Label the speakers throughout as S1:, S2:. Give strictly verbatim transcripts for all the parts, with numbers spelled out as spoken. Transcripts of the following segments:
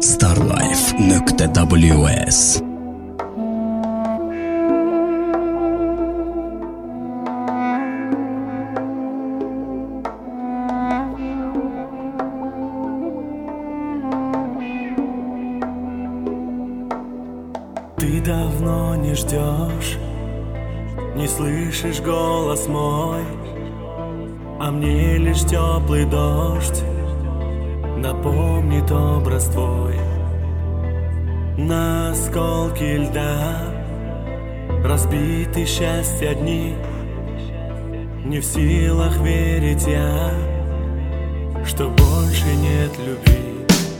S1: Starlife نقطة دبليو اس.
S2: Ты давно не ждешь, не слышишь голос мой, а мне лишь теплый дождь напомнит образ твой. На осколки льда разбиты счастья дни, не в силах верить я, что больше нет любви.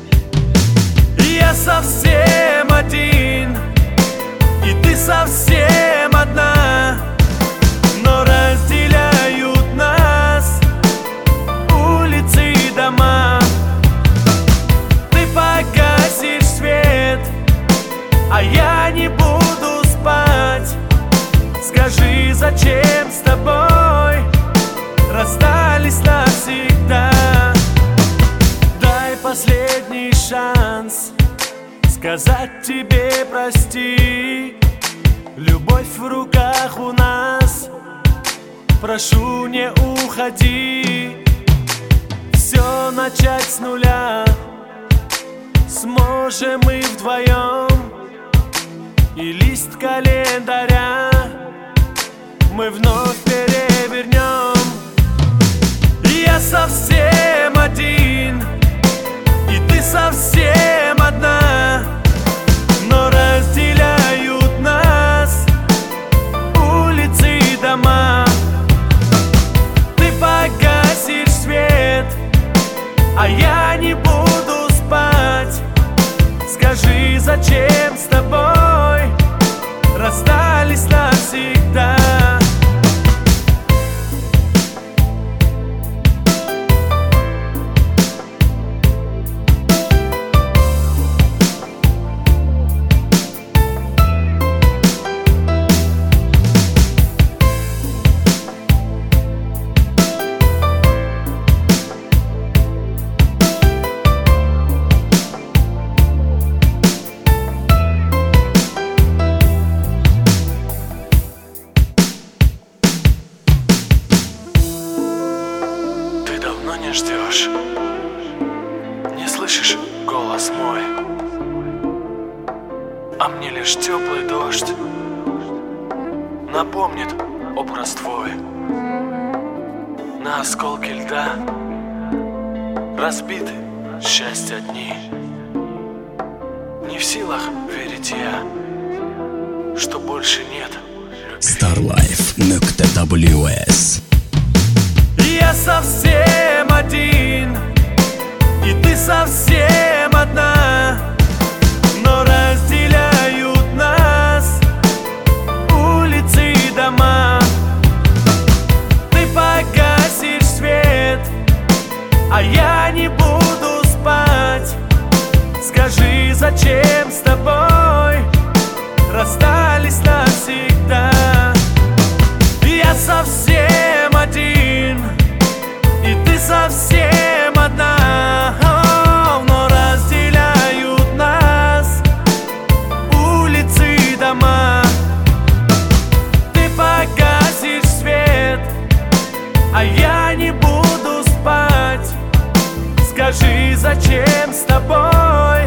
S2: Я совсем один, и ты совсем одна, но разделяют нас улицы и дома. Ты погасишь свет, а я не буду спать. Скажи, зачем с тобой расстались навсегда? Дай последний шанс сказать тебе прости. Любовь в руках у нас, прошу, не уходи. Все начать с нуля сможем мы вдвоем, и лист календаря мы вновь перевернем. Я совсем один, и ты совсем одна, но разделяют нас улицы и дома. Ты погасишь свет, а я не буду спать. Скажи, зачем с тобой расстались навсегда? Не ждешь, не слышишь голос мой, а мне лишь теплый дождь напомнит образ твой. На осколки льда разбиты счастья дни, не в силах верить я, что больше нет любви.
S1: Starlife نقطة دبليو اس.
S2: Я совсем один, и ты совсем одна, но разделяют нас улицы и дома. Ты погасишь свет, а я не буду спать. Скажи, зачем с тобой расстались навсегда? Я совсем один, и ты совсем одна, но разделяют нас улицы и дома. Ты погасишь свет, а я не буду спать. Скажи, зачем с тобой